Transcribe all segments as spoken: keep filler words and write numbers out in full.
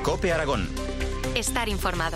COPE Aragón. Estar informado.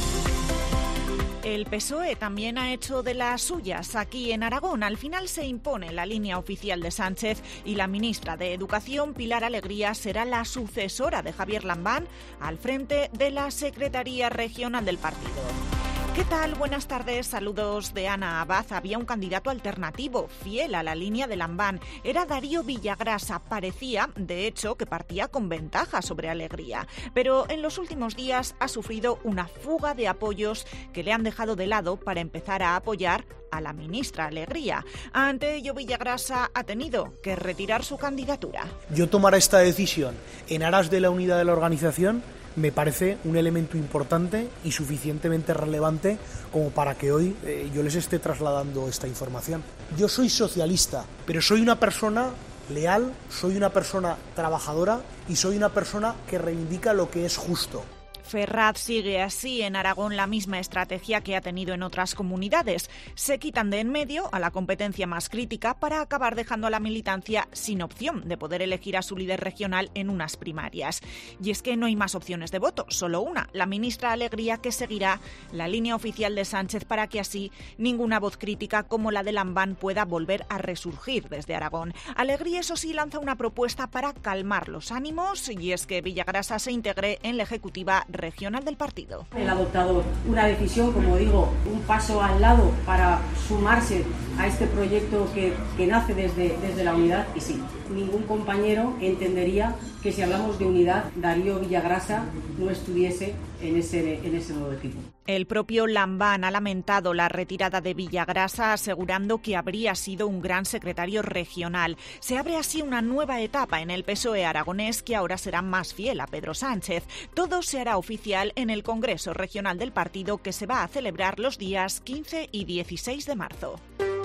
El P S O E también ha hecho de las suyas aquí en Aragón. Al final se impone la línea oficial de Sánchez y la ministra de Educación, Pilar Alegría, será la sucesora de Javier Lambán al frente de la Secretaría Regional del partido. ¿Qué tal? Buenas tardes, saludos de Ana Abad. Había un candidato alternativo, fiel a la línea de Lambán. Era Darío Villagrasa. Parecía, de hecho, que partía con ventaja sobre Alegría. Pero en los últimos días ha sufrido una fuga de apoyos que le han dejado de lado para empezar a apoyar a la ministra Alegría. Ante ello, Villagrasa ha tenido que retirar su candidatura. Yo tomar esta decisión en aras de la unidad de la organización me parece un elemento importante y suficientemente relevante como para que hoy eh, yo les esté trasladando esta información. Yo soy socialista, pero soy una persona leal, soy una persona trabajadora y soy una persona que reivindica lo que es justo. Ferraz sigue así en Aragón la misma estrategia que ha tenido en otras comunidades. Se quitan de en medio a la competencia más crítica para acabar dejando a la militancia sin opción de poder elegir a su líder regional en unas primarias. Y es que no hay más opciones de voto, solo una, la ministra Alegría, que seguirá la línea oficial de Sánchez para que así ninguna voz crítica como la de Lambán pueda volver a resurgir desde Aragón. Alegría, eso sí, lanza una propuesta para calmar los ánimos, y es que Villagrasa se integre en la ejecutiva regional del partido. Él ha adoptado una decisión, como digo, un paso al lado para sumarse a este proyecto que, que nace desde, desde la unidad, y sí, ningún compañero entendería que si hablamos de unidad, Darío Villagrasa no estuviese en ese, en ese nuevo equipo. El propio Lambán ha lamentado la retirada de Villagrasa, asegurando que habría sido un gran secretario regional. Se abre así una nueva etapa en el P S O E aragonés, que ahora será más fiel a Pedro Sánchez. Todo se hará oficial en el Congreso Regional del partido, que se va a celebrar los días quince y dieciséis de marzo.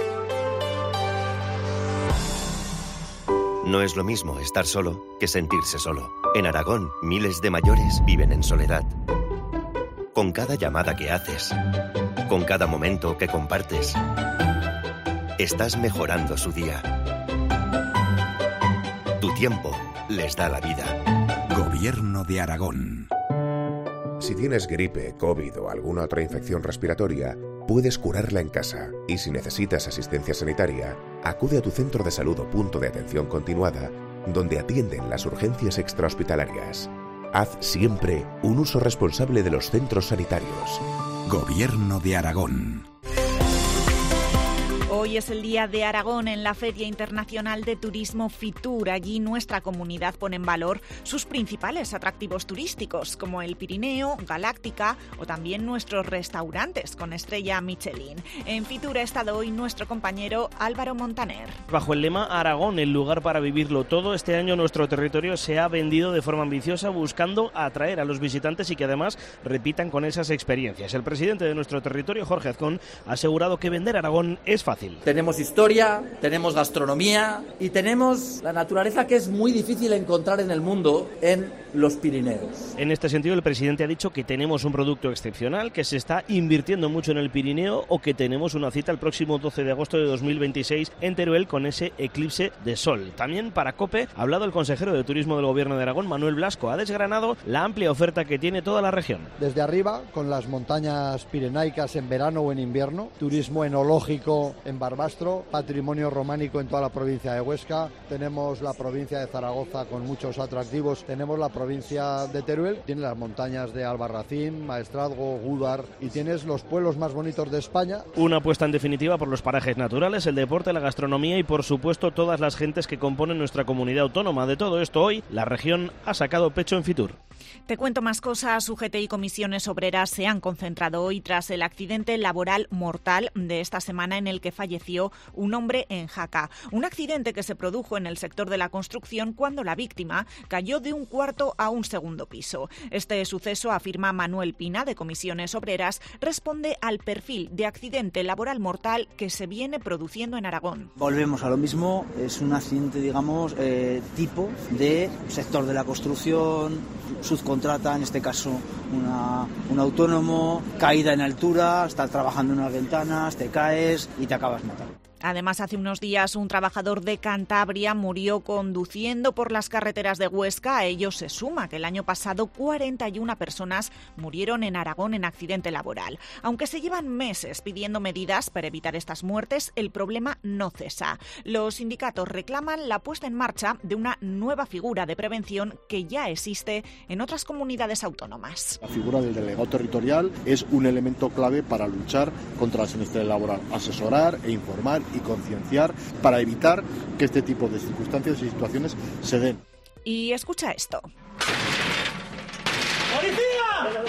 No es lo mismo estar solo que sentirse solo. En Aragón, miles de mayores viven en soledad. Con cada llamada que haces, con cada momento que compartes, estás mejorando su día. Tu tiempo les da la vida. Gobierno de Aragón. Si tienes gripe, COVID o alguna otra infección respiratoria, puedes curarla en casa. Y si necesitas asistencia sanitaria, acude a tu centro de salud o punto de atención continuada, donde atienden las urgencias extrahospitalarias. Haz siempre un uso responsable de los centros sanitarios. Gobierno de Aragón. Hoy es el Día de Aragón en la Feria Internacional de Turismo Fitur. Allí nuestra comunidad pone en valor sus principales atractivos turísticos, como el Pirineo, Galáctica o también nuestros restaurantes con estrella Michelin. En Fitur ha estado hoy nuestro compañero Álvaro Montaner. Bajo el lema Aragón, el lugar para vivirlo todo, este año nuestro territorio se ha vendido de forma ambiciosa, buscando atraer a los visitantes y que además repitan con esas experiencias. El presidente de nuestro territorio, Jorge Azcón, ha asegurado que vender Aragón es fácil. Tenemos historia, tenemos gastronomía y tenemos la naturaleza, que es muy difícil encontrar en el mundo, en los Pirineos. En este sentido, el presidente ha dicho que tenemos un producto excepcional, que se está invirtiendo mucho en el Pirineo, o que tenemos una cita el próximo doce de agosto de dos mil veintiséis en Teruel con ese eclipse de sol. También para COPE ha hablado el consejero de Turismo del Gobierno de Aragón, Manuel Blasco. Ha desgranado la amplia oferta que tiene toda la región. Desde arriba, con las montañas pirenaicas en verano o en invierno, turismo enológico en Barbastro, patrimonio románico en toda la provincia de Huesca, tenemos la provincia de Zaragoza con muchos atractivos, tenemos la provincia de Teruel, tiene las montañas de Albarracín, Maestrazgo, Gúdar, y tienes los pueblos más bonitos de España. Una apuesta en definitiva por los parajes naturales, el deporte, la gastronomía y por supuesto todas las gentes que componen nuestra comunidad autónoma. De todo esto hoy la región ha sacado pecho en Fitur. Te cuento más cosas. U G T y comisiones obreras se han concentrado hoy tras el accidente laboral mortal de esta semana en el que falleció un hombre en Jaca. Un accidente que se produjo en el sector de la construcción cuando la víctima cayó de un cuarto a un segundo piso. Este suceso, afirma Manuel Pina, de comisiones obreras, responde al perfil de accidente laboral mortal que se viene produciendo en Aragón. Volvemos a lo mismo, es un accidente, digamos, eh, tipo de sector de la construcción, subcontrata, en este caso una, un autónomo, caída en altura, estás trabajando en unas ventanas, te caes y te acabas matando. Además, hace unos días un trabajador de Cantabria murió conduciendo por las carreteras de Huesca. A ello se suma que el año pasado cuarenta y una personas murieron en Aragón en accidente laboral. Aunque se llevan meses pidiendo medidas para evitar estas muertes, el problema no cesa. Los sindicatos reclaman la puesta en marcha de una nueva figura de prevención que ya existe en otras comunidades autónomas. La figura del delegado territorial es un elemento clave para luchar contra la siniestralidad laboral, asesorar e informar y concienciar para evitar que este tipo de circunstancias y situaciones se den. Y escucha esto. ¡Policía!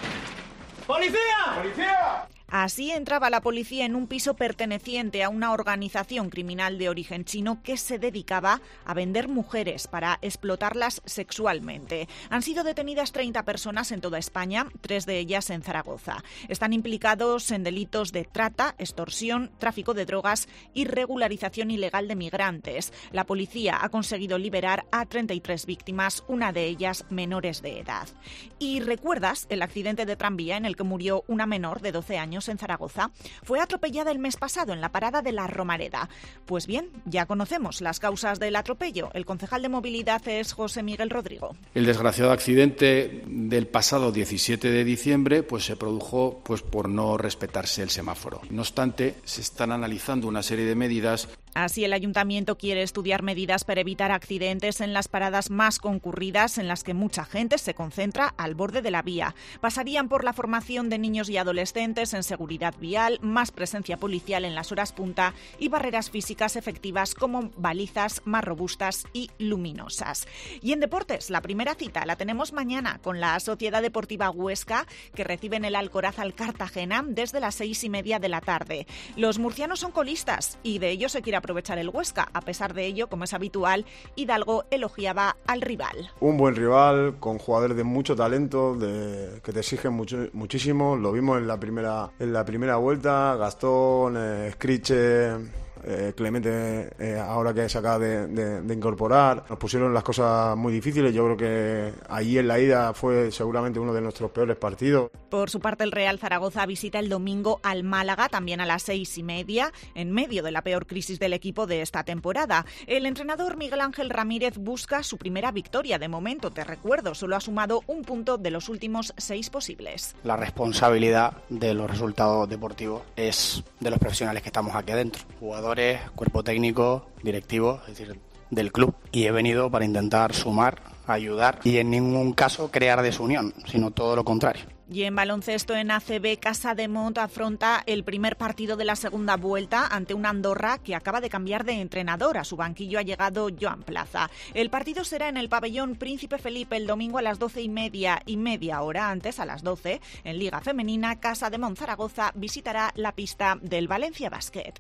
¡Policía! ¡Policía! Así entraba la policía en un piso perteneciente a una organización criminal de origen chino que se dedicaba a vender mujeres para explotarlas sexualmente. Han sido detenidas treinta personas en toda España, tres de ellas en Zaragoza. Están implicados en delitos de trata, extorsión, tráfico de drogas y regularización ilegal de migrantes. La policía ha conseguido liberar a treinta y tres víctimas, una de ellas menores de edad. ¿Y recuerdas el accidente de tranvía en el que murió una menor de doce años en Zaragoza? Fue atropellada el mes pasado en la parada de la Romareda. Pues bien, ya conocemos las causas del atropello. El concejal de movilidad es José Miguel Rodrigo. El desgraciado accidente del pasado diecisiete de diciembre pues se produjo pues por no respetarse el semáforo. No obstante, se están analizando una serie de medidas. Así, el ayuntamiento quiere estudiar medidas para evitar accidentes en las paradas más concurridas en las que mucha gente se concentra al borde de la vía. Pasarían por la formación de niños y adolescentes en seguridad vial, más presencia policial en las horas punta y barreras físicas efectivas como balizas más robustas y luminosas. Y en deportes, la primera cita la tenemos mañana con la Sociedad Deportiva Huesca, que recibe en el Alcoraz al Cartagena desde las seis y media de la tarde. Los murcianos son colistas y de ello se quiere aprovechar el Huesca. A pesar de ello, como es habitual, Hidalgo elogiaba al rival. Un buen rival con jugadores de mucho talento, de, que te exigen mucho, muchísimo. Lo vimos en la primera en la primera vuelta. Gastón, eh, Scriche, eh, Clemente, eh, ahora que se acaba de, de, de incorporar. Nos pusieron las cosas muy difíciles. Yo creo que allí en la ida fue seguramente uno de nuestros peores partidos. Por su parte, el Real Zaragoza visita el domingo al Málaga, también a las seis y media, en medio de la peor crisis del equipo de esta temporada. El entrenador Miguel Ángel Ramírez busca su primera victoria. De momento, te recuerdo, solo ha sumado un punto de los últimos seis posibles. La responsabilidad de los resultados deportivos es de los profesionales que estamos aquí adentro. Jugadores, cuerpo técnico, directivo, es decir, del club. Y he venido para intentar sumar, ayudar y en ningún caso crear desunión, sino todo lo contrario. Y en baloncesto en A C B, Casa de Mont afronta el primer partido de la segunda vuelta ante un Andorra que acaba de cambiar de entrenador. A su banquillo ha llegado Joan Plaza. El partido será en el pabellón Príncipe Felipe el domingo a las doce y media y media hora antes, a las doce. En Liga Femenina, Casa de Mont Zaragoza visitará la pista del Valencia Basket.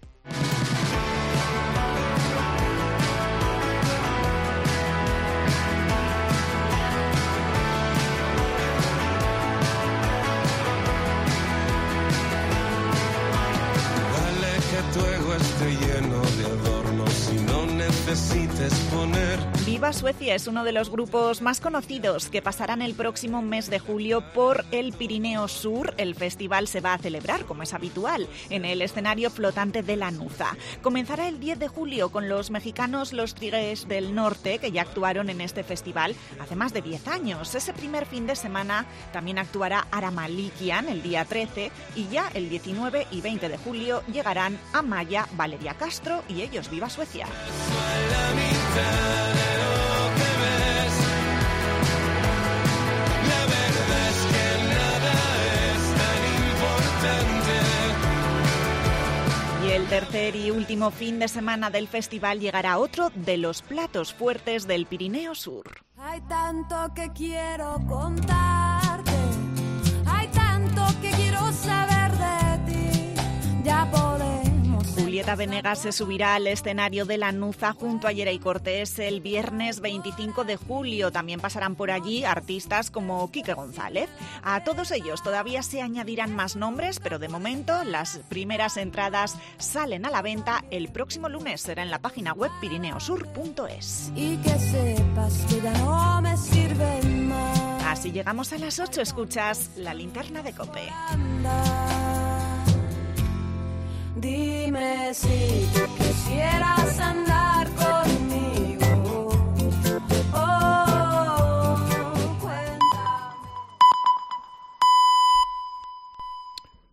Tu ego esté lleno de adornos y no necesites poner. Viva Suecia es uno de los grupos más conocidos que pasarán el próximo mes de julio por el Pirineo Sur. El festival se va a celebrar, como es habitual, en el escenario flotante de la Nuza. Comenzará el diez de julio con los mexicanos Los Tigres del Norte, que ya actuaron en este festival hace más de diez años. Ese primer fin de semana también actuará Aramalikian el día trece y ya el diecinueve y veinte de julio llegarán Amaya, Valeria Castro y ellos. Viva Suecia. Y el tercer y último fin de semana del festival llegará otro de los platos fuertes del Pirineo Sur. Hay tanto que quiero contarte, hay tanto que quiero saber de ti, ya podemos. Julieta Venegas se subirá al escenario de la Nuza junto a Yeray Cortés el viernes veinticinco de julio. También pasarán por allí artistas como Quique González. A todos ellos todavía se añadirán más nombres, pero de momento las primeras entradas salen a la venta el próximo lunes. Será en la página web pirineosur punto es. Y que sepas que ya no me sirven más. Así llegamos a las ocho. Escuchas La Linterna de COPE. Dime si quieras andar.